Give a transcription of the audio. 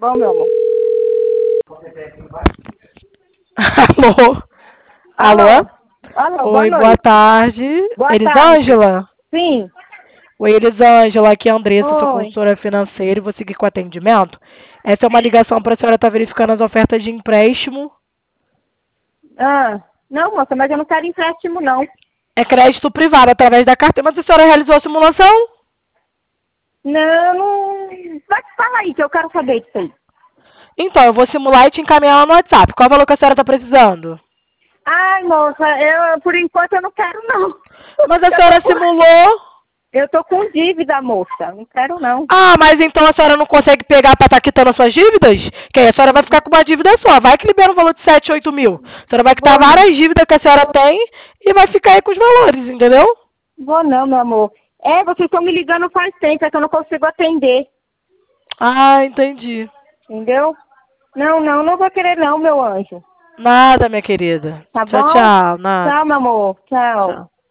bom, meu amor? Alô? Alô? Alô, Oi, boa boa noite. tarde. Boa tarde. Elisângela? Sim. Oi, Elisângela, aqui é a Andressa, sou Oi. consultora financeira e vou seguir com o atendimento. Essa é uma ligação para a senhora estar verificando as ofertas de empréstimo. Não, moça, mas eu não quero empréstimo, não. É crédito privado através da carteira. Mas a senhora realizou a simulação? Não. Vai te falar aí que eu quero saber disso aí. Então, eu vou simular e te encaminhar lá no WhatsApp. Qual o valor que a senhora está precisando? Ai, moça, por enquanto eu não quero, não. Mas a senhora simulou. Eu tô com dívida, moça. Não quero, não. Ah, mas então a senhora não consegue pegar para estar quitando as suas dívidas? Que aí a senhora vai ficar com uma dívida só. Vai que libera um valor de 7, 8 mil. A senhora vai quitar Vou, várias dívidas que a senhora tem e vai ficar aí com os valores, entendeu? vou não, meu amor. Vocês estão me ligando faz tempo, é que eu não consigo atender. Ah, entendi. Entendeu? Não vou querer não, meu anjo. Nada, minha querida. Tá Tchau, bom? tchau. Nada. Tchau, meu amor. Tchau. Tchau.